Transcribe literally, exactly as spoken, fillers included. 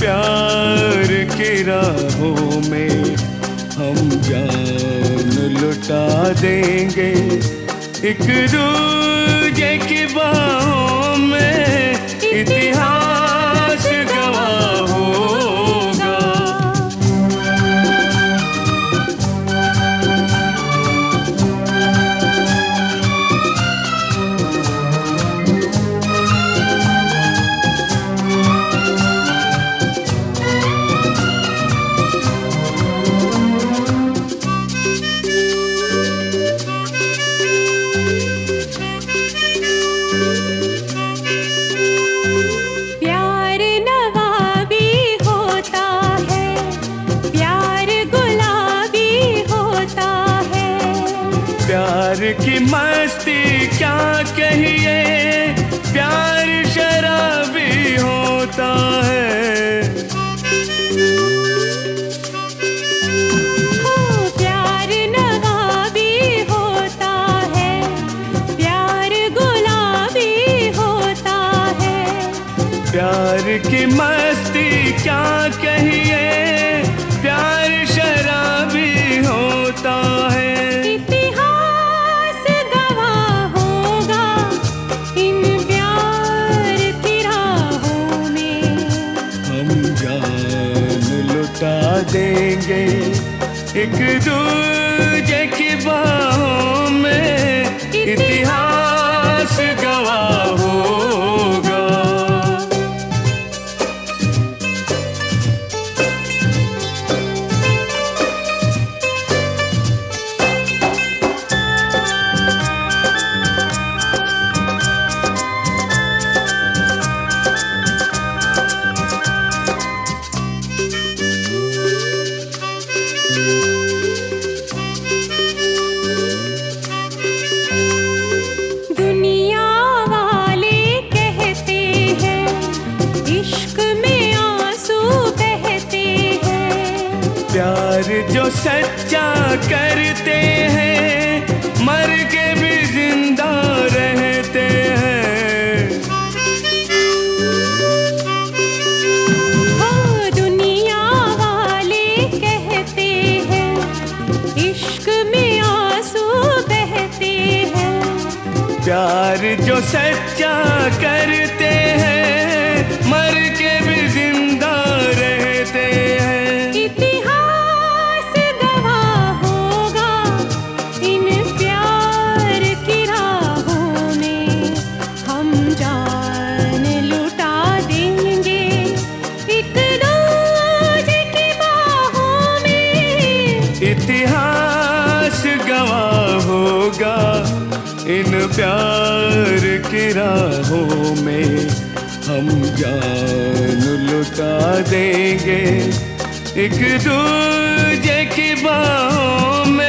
प्यार की राहों में हम जान लुटा देंगे, एक दूजे की बाहों में इतिहास गवाह होगा। प्यार की मस्ती क्या कहिए, प्यार शराबी होता है। ओ प्यार नवाबी होता है, प्यार गुलाबी होता है। प्यार की मस्ती क्या कहिए, प्यार शराबी होता है। देंगे एक दूजे की बाहों में इतिहास गवाह होगा। प्यार जो सच्चा करते हैं, मर के भी जिंदा रहते हैं। हो दुनिया वाले कहते हैं, इश्क में आंसू बहते हैं। प्यार जो सच्चा करते हैं, मर के भी जिंदा रहते हैं। इतिहास गवाह होगा, इन प्यार की राहों में हम जान लुटा देंगे, एक दूजे की बाहों में